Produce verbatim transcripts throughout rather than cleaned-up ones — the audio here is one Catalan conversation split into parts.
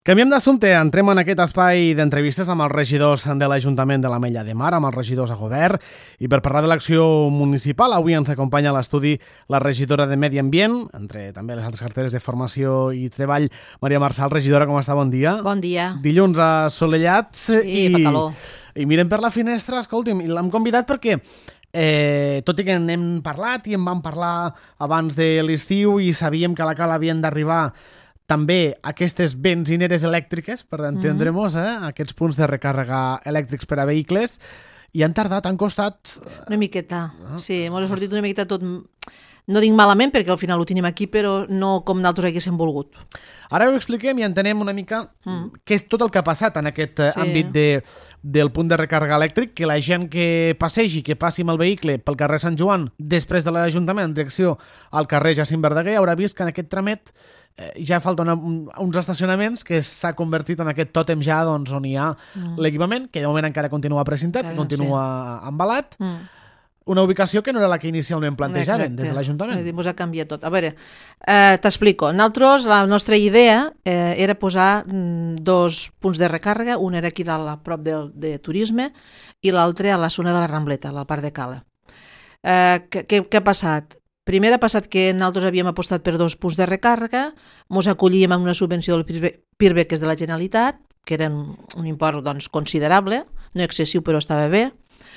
Canviem d'assumpte, entrem en aquest espai d'entrevistes amb els regidors de l'Ajuntament de l'Ametlla de Mar, amb els regidors a govern, i per parlar de l'acció municipal, avui ens acompanya a l'estudi la regidora de Medi Ambient, entre també les altres carteres de Formació i Treball, Maria Marçal. Regidora, com està? Bon dia. Bon dia. Dilluns assolellats. I, i fa calor. I mirem per la finestra, escolti'm, i l'hem convidat perquè Eh, tot i que n'hem parlat i en vam parlar abans de l'estiu i sabíem que a la cala havien d'arribar també aquestes benzineres elèctriques, per entendre-nos, eh? Aquests punts de recàrrega elèctrics per a vehicles, i han tardat, han costat... Una miqueta, sí, m'ha sortit una miqueta tot... No dic malament, perquè al final ho tenim aquí, però no com nosaltres haguéssim volgut. Ara ho expliquem i entenem una mica mm. què és tot el que ha passat en aquest sí. àmbit de, del punt de recàrrega elèctric, que la gent que passegi, que passi amb el vehicle pel carrer Sant Joan, després de l'Ajuntament, en direcció al carrer Jacint Verdaguer, haurà vist que en aquest tramet eh, ja falta una, uns estacionaments que s'ha convertit en aquest tòtem ja doncs, on hi ha mm. l'equipament, que de moment encara continua precintat, que continua sí. embalat. Mm. Una ubicació que no era la que inicialment plantejaven Exacte. Des de l'Ajuntament. Ens ha canviat tot. A veure, eh, t'explico. Nosaltres, la nostra idea eh, era posar mm, dos punts de recàrrega, un era aquí dalt a prop de, de turisme i l'altre a la zona de la Rambleta, al Parc de Cala. Eh, què, què ha passat? Primer ha passat que nosaltres havíem apostat per dos punts de recàrrega, ens acollíem amb una subvenció del PIRB, que és de la Generalitat, que era un import doncs, considerable, no excessiu però estava bé,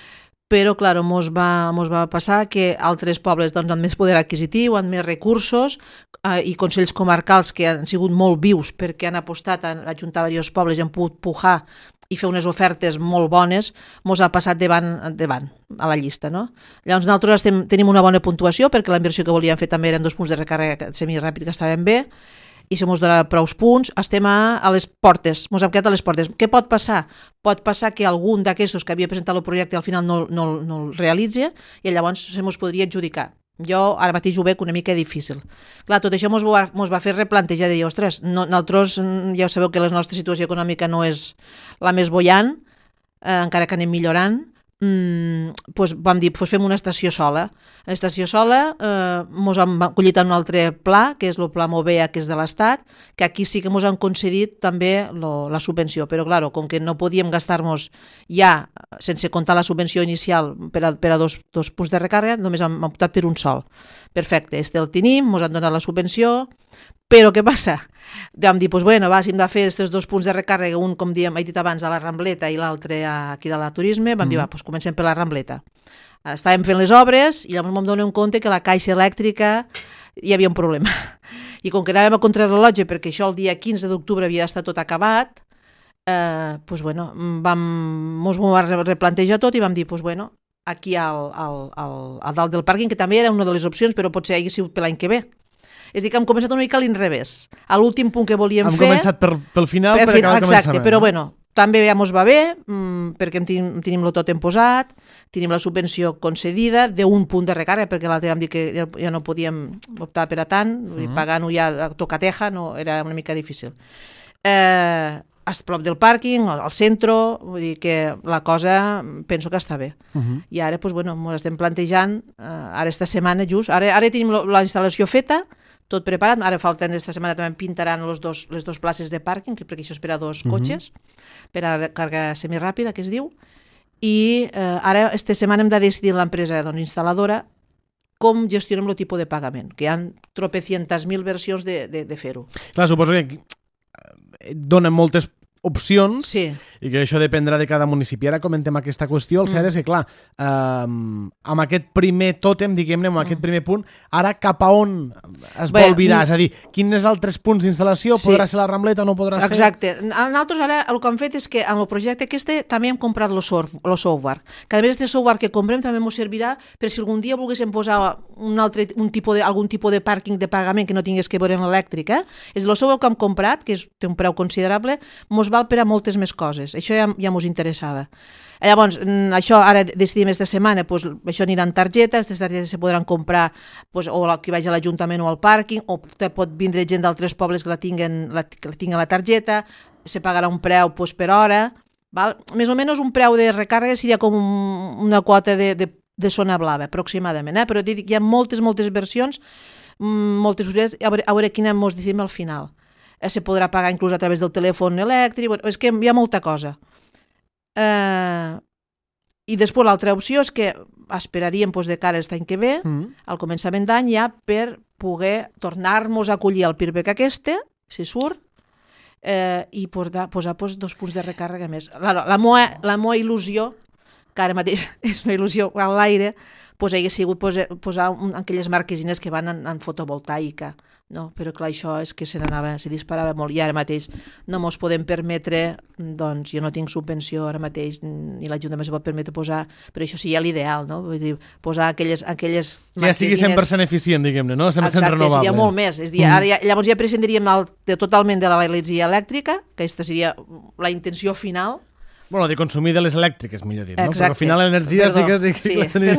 però, clar, mos va, mos va passar que altres pobles doncs, amb més poder adquisitiu, amb més recursos eh, i consells comarcals que han sigut molt vius perquè han apostat a ajuntar diversos pobles i han pogut pujar i fer unes ofertes molt bones, mos ha passat davant, davant a la llista, no? Llavors, nosaltres estem, tenim una bona puntuació perquè la inversió que volíem fer també eren dos punts de recàrrega semiràpid que estaven bé, i si mos dona prou punts, estem a, a les portes, mos hem quedat a les portes. Què pot passar? Pot passar que algun d'aquests que havia presentat el projecte al final no, no, no el realitzi i llavors se mos podria adjudicar. Jo ara mateix ho veig una mica difícil. Clar, tot això mos va, mos va fer replantejar de dir, ostres, no, nosaltres ja sabeu que la nostra situació econòmica no és la més bollant, eh, encara que anem millorant, Mm, doncs vam dir, doncs fem una estació sola. En l'estació sola eh, mos han acollit en un altre pla, que és el pla Movea, que és de l'Estat, que aquí sí que mos han concedit també lo, la subvenció, però clar, com que no podíem gastar-nos ja, sense comptar la subvenció inicial per a, per a dos, dos punts de recàrrega, només hem optat per un sol. Perfecte, este el tenim, mos han donat la subvenció, però què passa? Vam dir, doncs bueno, va, si hem de fer aquests dos punts de recàrrega, un, com diem, he dit abans, a la Rambleta i l'altre aquí de la Turisme, vam mm. dir, va, doncs comencem per la Rambleta. Estàvem fent les obres i llavors vam donar un compte que la caixa elèctrica hi havia un problema. I com que anàvem a contrarrellotge, perquè això el dia quinze d'octubre havia d'estar tot acabat, eh, doncs bueno, vam, mos vam replantejar tot i vam dir, doncs bueno, aquí al, al, al, a dalt del pàrquing, que també era una de les opcions, però potser hagi sigut per l'any que ve. És a dir, que hem començat una mica a l'inrevés. A l'últim punt que volíem hem fer... Hem començat per, pel final per, per acabar exacte, començament. Però bueno, també ja mos va bé, mmm, perquè en tenim, tenim el totem posat, tenim la subvenció concedida d'un punt de recàrrega, perquè l'altre vam dir que ja, ja no podíem optar per a tant, uh-huh. pagant-ho ja a tocateja, no, era una mica difícil. Eh... a prop del pàrquing, al centre, vull dir que la cosa penso que està bé. Uh-huh. I ara, doncs, bueno, ens estem plantejant, eh, ara esta setmana just, ara, ara tenim la instal·lació feta, tot preparat, ara falten, esta setmana també pintaran los dos, les dues places de pàrquing, perquè això és per a dos uh-huh. cotxes, per a càrrega semiràpida, que es diu, i eh, ara, esta setmana hem de decidir l'empresa doncs, instal·ladora com gestionem el tipus de pagament, que hi ha tropecientas mil versions de, de, de fer-ho. Clar, suposo que donen moltes opcions sí. i que això dependrà de cada municipi. Ara comentem aquesta qüestió. El mm. cert és que, clar, eh, amb aquest primer tòtem, diguem-ne, amb mm. aquest primer punt, ara cap a on es Bé, vol virar? Mm. És a dir, quins altres punts d'instal·lació? Sí. Podrà ser la Rambleta o no podrà Exacte. ser? Exacte. Nosaltres ara el que hem fet és que en el projecte aquest també hem comprat el software. Cada vegada aquest software que comprem també ens servirà per si algun dia volguéssim posar un altre, un tipus de, algun tipus de pàrquing de pagament que no tingués que veure en l'elèctric. Eh? És el software que hem comprat, que és, té un preu considerable, ens val per a moltes més coses. Això ja, ja mos interessava. Llavors, això ara decidim esta setmana, doncs, això aniran targetes, aquestes targetes se podran comprar doncs, o qui vagi a l'Ajuntament o al pàrquing, o pot vindre gent d'altres pobles que la tinguen la, que la tinguen la targeta, se pagarà un preu doncs, per hora, val? Més o menys un preu de recàrrega seria com una quota de, de, de zona blava, aproximadament, eh? Però hi ha moltes, moltes versions, moltes possibilitats, a veure, a veure quina mos decidim al final. eh, se podrà pagar inclús a través del telèfon elèctric, bueno, és que hi ha molta cosa. Eh, I després l'altra opció és que esperaríem doncs, de cara a l'any que ve, mm. al començament d'any, ja per poder tornar-nos a acollir al Pirbec aquesta, si surt, eh, i posar, posar doncs, dos punts de recàrrega més. La, la, moa, la moa il·lusió, que ara mateix és una il·lusió a l'aire, doncs hauria sigut posar, posar un, aquelles marquesines que van en, en fotovoltaica, no? Però clar, això és que se n'anava, se disparava molt, i ara mateix no mos podem permetre, doncs jo no tinc subvenció ara mateix, ni l'Ajuntament se pot permetre posar, però això seria l'ideal, no? Vull dir, posar aquelles, aquelles que ja sigui cent per cent eficient, diguem-ne, no? cent per cent Exacte, renovable. seria molt més. És dir, ara ja, llavors ja prescindiríem el, de, totalment de l'energia elèctrica, que aquesta seria la intenció final. Bueno, de consumir de les elèctriques, millor dit, no? Exacte. Perquè al final l'energia sí que, sí que sí, la tenim.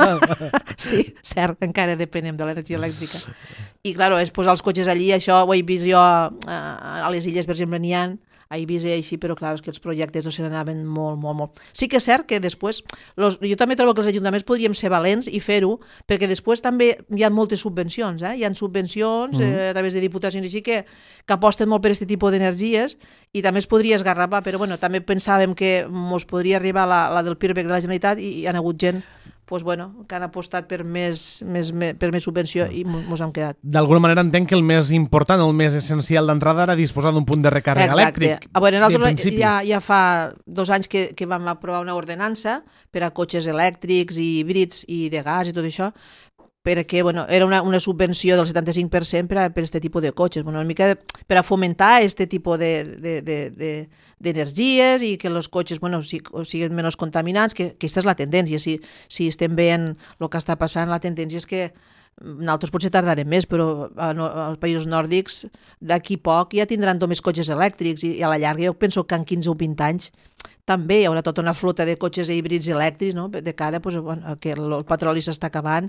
Sí, cert, encara depenem de l'energia elèctrica. I, clar, és posar els cotxes allí, això ho he vist jo a, a les illes, per exemple, n'hi ha, a Eivissa i així, però clar, és que els projectes no se n'anaven molt, molt, molt. Sí que és cert que després, los, jo també trobo que els ajuntaments podríem ser valents i fer-ho, perquè després també hi ha moltes subvencions, eh? Hi ha subvencions mm. eh, a través de diputacions així que, que aposten molt per aquest tipus d'energies i també es podria esgarrapar, però bueno, també pensàvem que mos podria arribar la, la del Pirbec de la Generalitat i hi ha hagut gent pues bueno, que han apostat per més, més, més, per més subvenció i mos hem quedat. D'alguna manera entenc que el més important, el més essencial d'entrada era disposar d'un punt de recàrrega Exacte. elèctric. A veure, nosaltres ja, ja fa dos anys que, que vam aprovar una ordenança per a cotxes elèctrics i híbrids i de gas i tot això, perquè bueno, era una, una subvenció del setanta-cinc per cent per a aquest tipus de cotxes, bueno, una mica de, per a fomentar aquest tipus de, de, de, de, d'energies i que els cotxes bueno, siguin menys contaminants, que, que aquesta és la tendència. Si, si estem veient el que està passant, la tendència és que nosaltres potser tardarem més, però als països nòrdics d'aquí poc ja tindran només cotxes elèctrics i a la llarga jo penso que en quinze o vint anys també hi haurà tota una flota de cotxes híbrids elèctrics, no? De cara pues, bueno, que el petroli s'està acabant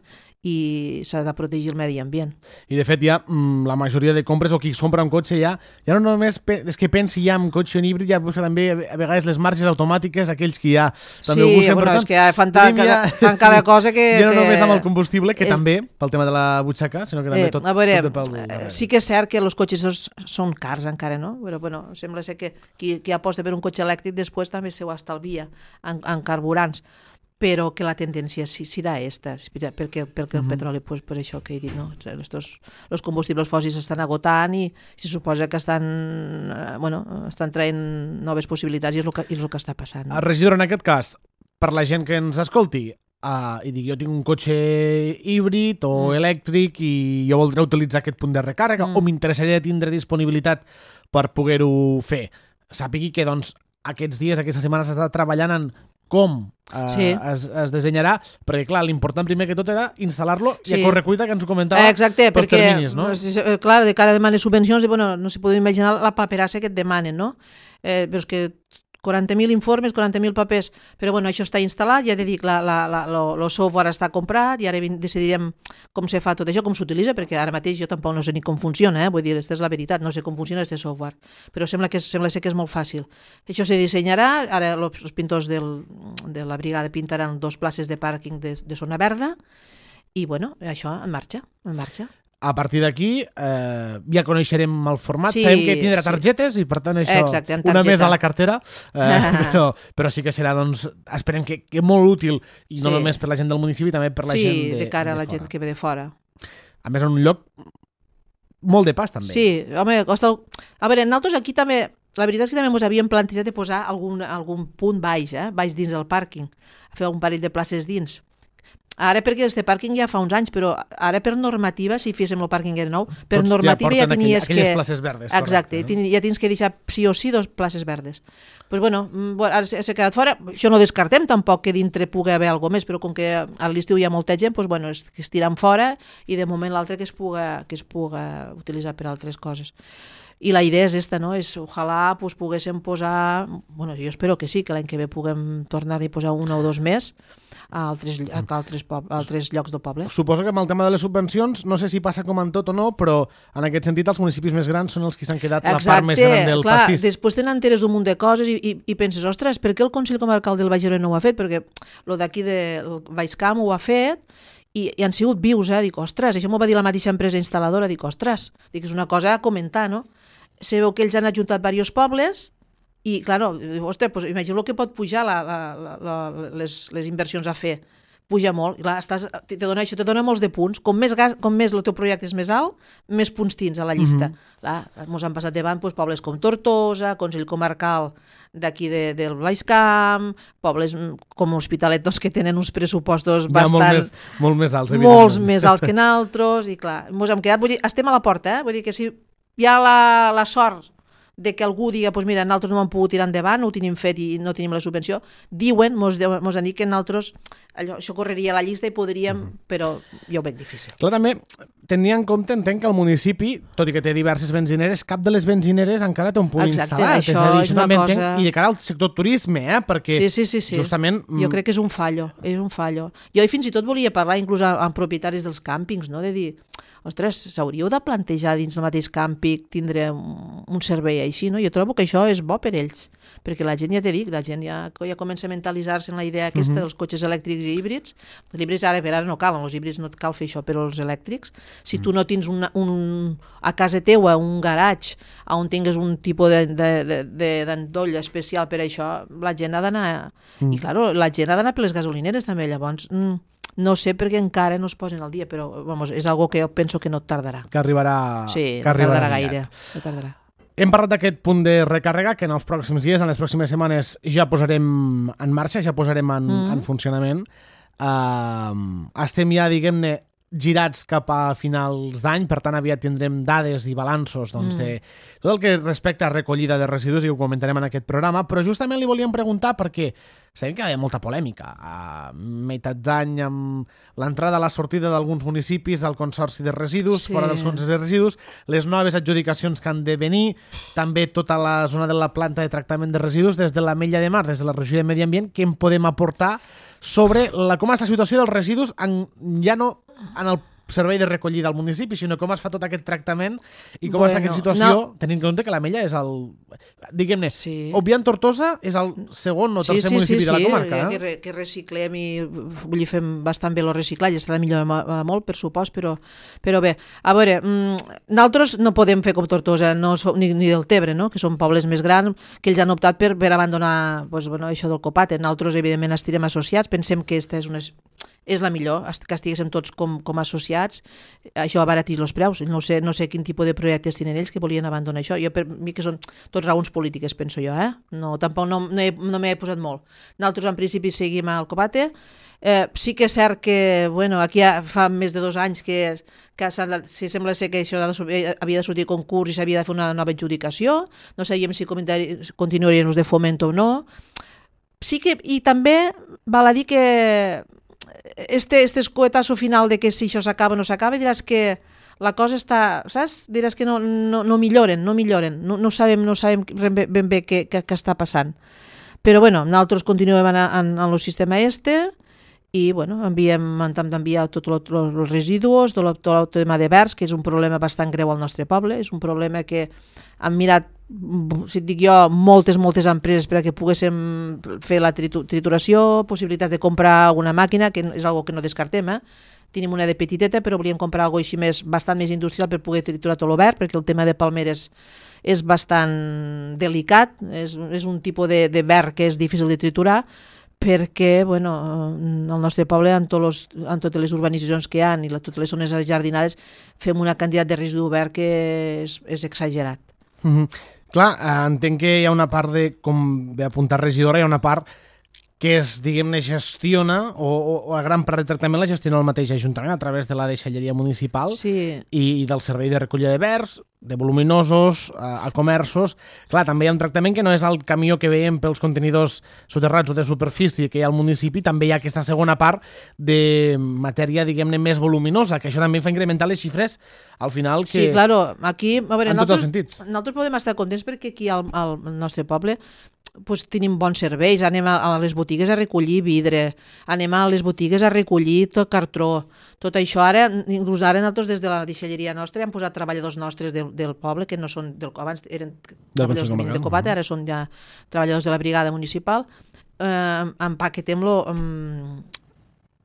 i s'ha de protegir el medi ambient. I de fet ja la majoria de compres o qui es compra un cotxe ja, ja no només és que pensi ja en cotxe en híbrid, ja busca també a vegades les marxes automàtiques, aquells que ja també sí, ho busquen. Bueno, tant, és que fan, ta, cada, ja, fan cada cosa que... Ja no que... només amb el combustible, que és... també, pel tema de la butxaca, sinó que també eh, tot, a veure, tot pel... sí que és cert que els cotxes són cars encara, no? Però bueno, sembla ser que qui, qui aposta per un cotxe elèctric després també se ho estalvia en, en carburants, però que la tendència sí, serà aquesta, perquè, perquè el petroli, pues, per això que he dit, no? Estos, els combustibles fòssils s'estan agotant i se suposa que estan, bueno, estan traient noves possibilitats i és el que, és el que està passant. No? Regidor, en aquest cas, per la gent que ens escolti, uh, i digui, jo tinc un cotxe híbrid o mm. elèctric i jo voldré utilitzar aquest punt de recàrrega mm. o m'interessaria tindre disponibilitat per poder-ho fer. Sàpigui que, doncs, aquests dies, aquesta setmana s'està treballant en com uh, sí. es, es dissenyarà, perquè clar, l'important primer que tot era instal·lar-lo sí. i a correcuita, que ens ho comentava Exacte, pels perquè, terminis, no? Clar, de cara a demanar subvencions, bueno, no se pot imaginar la paperassa que et demanen, no? Eh, però és que quaranta mil informes, quaranta mil papers, però bueno, això està instal·lat, ja t'he dit, el software està comprat i ara decidirem com se fa tot això, com s'utilitza, perquè ara mateix jo tampoc no sé ni com funciona, eh? Vull dir, aquesta és la veritat, no sé com funciona aquest software, però sembla que, sembla ser que és molt fàcil. Això se dissenyarà, ara els pintors del, de la brigada pintaran dos places de pàrquing de, de zona verda i bueno, això en marxa, en marxa. A partir d'aquí eh, ja coneixerem el format, sí, sabem que tindrà sí. targetes i per tant això, Exacte, una més a la cartera, eh, però, però sí que serà, doncs, esperem que, que molt útil i no sí. només per la gent del municipi, també per la sí, gent de, de de cara de a la fora. gent que ve de fora. A més, en un lloc molt de pas, també. Sí, home, costa... A veure, nosaltres aquí també, la veritat és que també ens havíem plantejat de posar algun, algun punt baix, eh? baix dins del pàrquing, fer un parell de places dins. Ara perquè este pàrquing ja fa uns anys, però ara per normativa, si féssim el pàrquing era nou, per Tots normativa ja, ja tenies aquelles que... places verdes. Exacte, correcte, no? Ja tens que deixar sí o sí dos places verdes. Pues bueno, ara s'ha quedat fora, això no descartem tampoc que dintre pugui haver alguna més, però com que a l'estiu hi ha molta gent, pues bueno, es, que es tiran fora i de moment l'altre que es puga, que es puga utilitzar per altres coses. I la idea és esta, no? És, ojalà pues, poguéssim posar, bueno, jo espero que sí, que l'any que ve puguem tornar-hi a posar una o dos més a altres, a altres, a altres llocs del poble. Suposo que amb el tema de les subvencions, no sé si passa com en tot o no, però en aquest sentit els municipis més grans són els que s'han quedat Exacte, la part més gran del clar, pastís. Després tenen enteres d'un munt de coses i, i, i penses, ostres, per què el Consell Comarcal del Baix Ebre no ho ha fet? Perquè el d'aquí del Baix Camp ho ha fet i, i han sigut vius, eh? Dic, ostres, això m'ho va dir la mateixa empresa instal·ladora, dic, ostres, dic, és una cosa a comentar, no? se veu que ells han ajuntat diversos pobles i, clar, ostres, pues, imagina el que pot pujar la, la, la, la, les, les inversions a fer. Puja molt, i clar, estàs, te dona això, te dona molts de punts. Com més, gas, com més el teu projecte és més alt, més punts tins a la llista. Mm-hmm. Clar, ens han passat davant pues, pobles com Tortosa, Consell Comarcal d'aquí de, del Baix Camp, pobles com Hospitalet, doncs, que tenen uns pressupostos ja, bastant... Molt més, molt més alts, evidentment. Molts més alts que nosaltres, i clar, ens hem quedat, vull dir, estem a la porta, eh? Vull dir que si hi ha la, la sort de que algú diga, pues mira, nosaltres no hem pogut tirar endavant, no ho tenim fet i no tenim la subvenció, diuen, mos, mos han dit que nosaltres allò, això correria a la llista i podríem, uh-huh. però jo ho veig difícil. Clar, també tenia en compte, entenc que el municipi, tot i que té diverses benzineres, cap de les benzineres encara té un punt Exacte, instal·lat. Això és a dir, és una cosa... entenc, i de cara al sector turisme, eh? Perquè sí, sí, sí, sí. justament... Jo crec que és un fallo, és un fallo. Jo fins i tot volia parlar inclús amb, amb propietaris dels càmpings, no? De dir, ostres, s'hauríeu de plantejar dins del mateix càmping tindre un, un servei així, no? Jo trobo que això és bo per ells, perquè la gent, ja t'he dit, la gent ja, ja comença a mentalitzar-se en la idea aquesta uh-huh. dels cotxes elèctrics i híbrids. Els híbrids ara per ara no calen, els híbrids no et cal fer això, però els elèctrics, si uh-huh. tu no tens una, un, a casa teua un garatge on tingues un tipus d'endoll especial per això, la gent ha d'anar... Uh-huh. I clar, la gent ha d'anar per les gasolineres també, llavors... Mm, no sé perquè encara no es posen al dia, però vamos, és algo que jo penso que no tardarà. Que arribarà... Sí, que no arribarà tardarà gaire. No tardarà. Hem parlat d'aquest punt de recàrrega que en els pròxims dies, en les pròximes setmanes, ja posarem en marxa, ja posarem en, mm. en funcionament. Uh, estem ja, diguem-ne, girats cap a finals d'any, per tant aviat tindrem dades i balanços doncs, mm. de tot el que respecta a recollida de residus i ho comentarem en aquest programa, però justament li volíem preguntar perquè sabem que hi ha molta polèmica a meitat d'any amb l'entrada a la sortida d'alguns municipis al Consorci de Residus, sí. fora dels consorcis de residus, les noves adjudicacions que han de venir, també tota la zona de la planta de tractament de residus des de l'Ametlla de Mar, des de la regió de Medi Ambient, que en podem aportar sobre la, com és la situació dels residus en, ja no en el servei de recollida al municipi, sinó com es fa tot aquest tractament i com bueno, està aquesta situació, no. tenint en compte que l'Ametlla és el... Diguem-ne, sí. Obviant Tortosa és el segon o sí, tercer sí, municipi sí, de la sí, comarca. Sí, eh? que, que reciclem i vull dir, fem bastant bé el reciclatge, s'ha de millorar molt, per supost, però, però bé, a veure, nosaltres no podem fer com Tortosa, no som, ni, ni del Tebre, no? Que són pobles més grans, que ells han optat per, per abandonar pues, bueno, això del Copate. Nosaltres, evidentment, estirem associats, pensem que aquesta és una... és la millor, que estiguéssim tots com, com associats, això abaratir els preus. No sé, no sé quin tipus de projectes tenen ells que volien abandonar això. Jo, per mi, que són tots raons polítiques, penso jo, eh? No, tampoc no, no, he, no m'he posat molt. Nosaltres, en principi, seguim al Copate. Eh, sí que és cert que, bueno, aquí ja fa més de dos anys que, que de, si sembla ser que això havia de sortir concurs i s'havia de fer una nova adjudicació. No sabíem si continuarien els de Fomento o no. Sí que, i també val a dir que este, este escoetazo final de que si això s'acaba o no s'acaba, diràs que la cosa està, saps? Diràs que no, no, no milloren, no milloren, no, no sabem, no sabem ben bé què, què, què està passant. Però bueno, nosaltres continuem en, en, en el sistema este i bueno, enviem, hem d'enviar tots els residus, tot el, tot el tema de verds, que és un problema bastant greu al nostre poble, és un problema que han mirat, si et dic jo, moltes, moltes empreses perquè poguéssim fer la trituració, possibilitats de comprar alguna màquina, que és una que no descartem, eh? Tenim una de petiteta, però volíem comprar alguna així més, bastant més industrial per poder triturar tot el verd, perquè el tema de palmeres és bastant delicat, és, és un tipus de, de verd que és difícil de triturar, perquè bueno, al nostre poble, en, tots los, en totes les urbanitzacions que hi ha i la, totes les zones jardinades, fem una quantitat de residu verd que és, és exagerat. Mm-hmm. Clar, entenc que hi ha una part de, com bé apuntar regidora, hi ha una part que es, diguem-ne, gestiona, o, o, o la gran part de tractament la gestiona el mateix Ajuntament a través de la deixalleria municipal sí. i, i del servei de recollida de verds, de voluminosos, a, a comerços. Clar, també hi ha un tractament que no és el camió que veiem pels contenidors soterrats o de superfície que hi ha al municipi, també hi ha aquesta segona part de matèria, diguem-ne, més voluminosa, que això també fa incrementar les xifres al final que... Sí, claro, aquí, a veure, en tots els sentits. Nosaltres podem estar contents perquè aquí al, al nostre poble pues, tenim bons serveis, anem a, a les botigues a recollir vidre, anem a les botigues a recollir tot cartró, tot això ara, inclús ara nosaltres des de la deixalleria nostra hem posat treballadors nostres del, del poble, que no són, del, abans eren treballadors de, de Copate, ara són ja treballadors de la brigada municipal, eh, empaquetem-lo, um,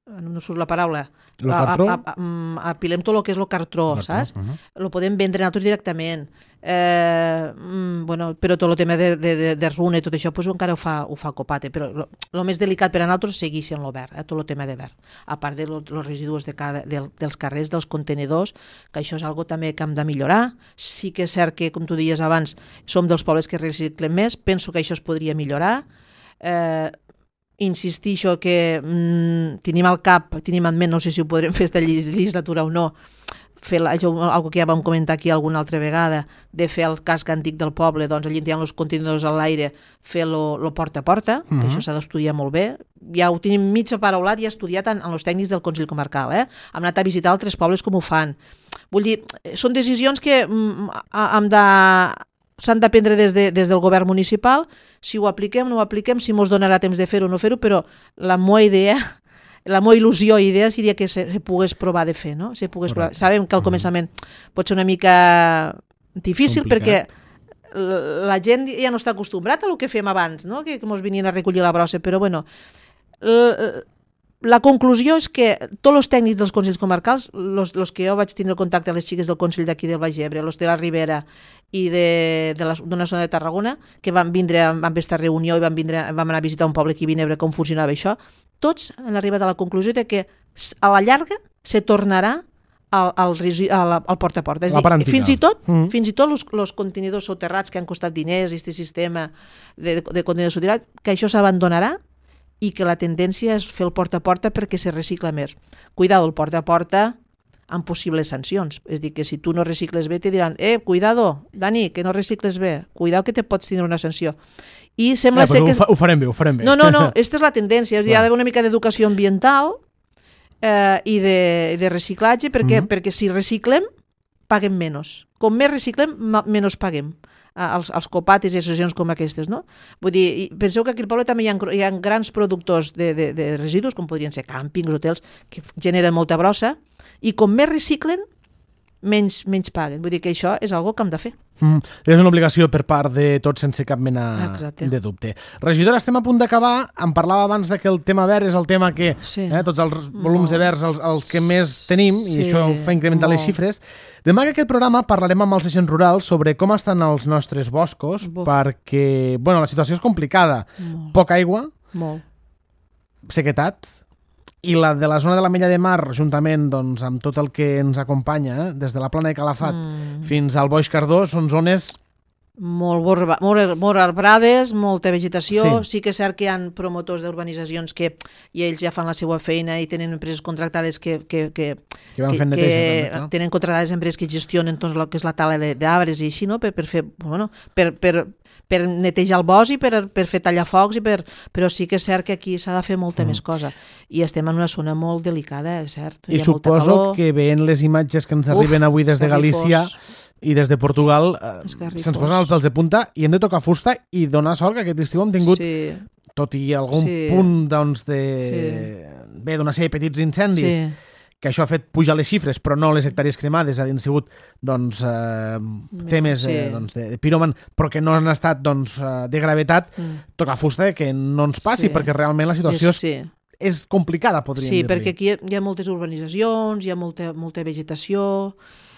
no surt la paraula, el cartró? A, a, a, apilem tot el que és el cartró, cartró saps? Uh -huh. Lo podem vendre nosaltres directament. Eh, bueno, però tot el tema de, de, de, de runa i tot això pues, encara ho fa, ho fa Copate, però el més delicat per a nosaltres segueix sent l'obert, eh, tot el tema de verd, a part de los, los residus de cada, de, dels carrers, dels contenedors, que això és algo també que hem de millorar. Sí que és cert que, com tu dies abans, som dels pobles que reciclem més, penso que això es podria millorar. Eh, insistixo que mm, tenim al cap, tenim en ment, no sé si ho podrem fer esta legislatura o no, fer la, això, algo que ja vam comentar aquí alguna altra vegada, de fer el casc antic del poble, doncs allà on els contenidors a l'aire, fer-lo porta a porta, uh -huh. que això s'ha d'estudiar molt bé. Ja ho tenim mig aparaulat i estudiat en, en els tècnics del Consell Comarcal, eh? Hem anat a visitar altres pobles com ho fan. Vull dir, són decisions que mm, hem de... s'han de prendre des, de, des del govern municipal, si ho apliquem, no ho apliquem, si mos donarà temps de fer-ho o no fer-ho, però la meva idea, la meva il·lusió i idea seria que se, se pogués provar de fer, no? Se pogués provar. Sabem que al començament pot ser una mica difícil complicat, perquè la gent ja no està acostumbrat a el que fem abans, no? Que, que mos venien a recollir la brossa, però bueno, la conclusió és que tots els tècnics dels Consells Comarcals, els que jo vaig tindre contacte a les xiques del Consell d'aquí del Baix Ebre, els de la Ribera i d'una zona de Tarragona, que van vindre amb aquesta reunió i van, vindre, vam anar a visitar un poble aquí a Vinebre com funcionava això, tots han arribat a la conclusió de que a la llarga se tornarà al, al, al, al porta a porta. És dir, fins i tot, mm. fins i tot els, els contenidors soterrats que han costat diners, aquest sistema de, de, de contenidors soterrats, que això s'abandonarà i que la tendència és fer el porta a porta perquè se recicla més. Cuidado, el porta a porta amb possibles sancions. És dir, que si tu no recicles bé te diran, eh, cuidado, Dani, que no recicles bé, cuidado que te pots tindre una sanció. I sembla eh, ser que... Ho farem bé, ho farem bé. No, no, no, aquesta és la tendència, és dir, hi ha d'haver una mica d'educació ambiental eh, i de, de reciclatge, perquè, mm-hmm. perquè si reciclem, paguem menys. Com més reciclem, menys paguem. als, als copates i associacions com aquestes, no? Vull dir, penseu que aquí al poble també hi ha, hi ha grans productors de, de, de residus, com podrien ser càmpings, hotels, que generen molta brossa, i com més reciclen, menys, menys paguen. Vull dir que això és algo que hem de fer. Mm, és una obligació per part de tots sense cap mena Exacte. de dubte. Regidora, estem a punt d'acabar. Em parlava abans de que el tema verd és el tema que sí. eh, tots els volums molt. de verds els, els que més tenim sí. i això fa incrementar molt. les xifres. Demà que aquest programa parlarem amb els agents rurals sobre com estan els nostres boscos Buf. perquè bueno, la situació és complicada. Molt. Poca aigua, molt. sequetat, i la de la zona de la Mella de Mar, juntament doncs, amb tot el que ens acompanya, eh? des de la Plana de Calafat mm. fins al Boix Cardó, són zones... Molt, borba, molt, molt arbrades, molta vegetació. Sí. sí que és cert que hi ha promotors d'urbanitzacions que i ells ja fan la seva feina i tenen empreses contractades que, que, que, que, van fent que, neteja, que també, no? tenen contractades empreses que gestionen doncs, el que és la tala d'arbres i així, no? per, per fer... Bueno, per, per, per netejar el bosc i per, per fer tallar focs, i per, però sí que és cert que aquí s'ha de fer molta mm. més cosa. I estem en una zona molt delicada, és cert. I suposo que veient les imatges que ens arriben Uf, avui des de Galícia i des de Portugal, eh, se'ns posen els pèls de punta i hem de tocar fusta i donar sort que aquest estiu hem tingut, sí. tot i algun sí. punt doncs, de... Sí. bé, d'una sèrie de petits incendis, sí. que això ha fet pujar les xifres, però no les hectàrees cremades, han sigut doncs, eh, temes sí. eh, doncs, de, de piròman, però que no han estat doncs, de gravetat, mm. tocar fusta que no ens passi, sí. perquè realment la situació és, sí. és complicada, podríem sí, dir-li. Sí, perquè aquí hi ha moltes urbanitzacions, hi ha molta, molta vegetació,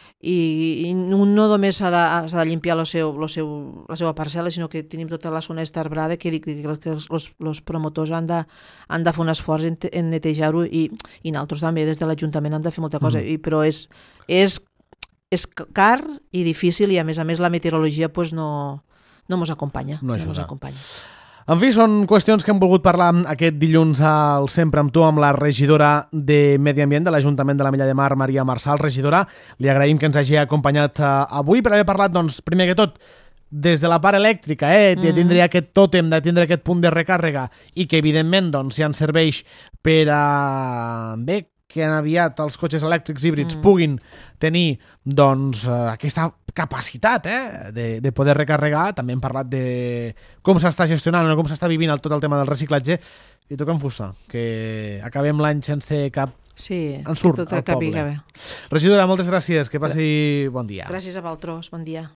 i, i no només s'ha de, de limpiar la, seu, la, seu, la seva parcel·la, sinó que tenim tota la zona estarbrada que dic que els, els promotors han de, han de fer un esforç en, en netejar-ho i, i nosaltres també des de l'Ajuntament hem de fer molta cosa, mm. i, però és, és, és car i difícil i a més a més la meteorologia pues, no, no mos acompanya. No, no mos acompanya. En fi, són qüestions que hem volgut parlar aquest dilluns al Sempre amb tu amb la regidora de Medi Ambient de l'Ajuntament de la Mella de Mar, Maria Marçal. Regidora, li agraïm que ens hagi acompanyat avui per haver parlat, doncs, primer que tot, des de la part elèctrica, eh, de tindre mm. aquest tòtem, de tindre aquest punt de recàrrega i que, evidentment, doncs, ja ens serveix per a... bé, que aviat els cotxes elèctrics híbrids mm. puguin tenir doncs, aquesta capacitat eh, de, de poder recarregar. També hem parlat de com s'està gestionant o com s'està vivint el, tot el tema del reciclatge i toca en fusta, que acabem l'any sense cap sí, ensurt tot al poble. Bé. Regidora, moltes gràcies, que passi bon dia. Gràcies a vosaltres, bon dia.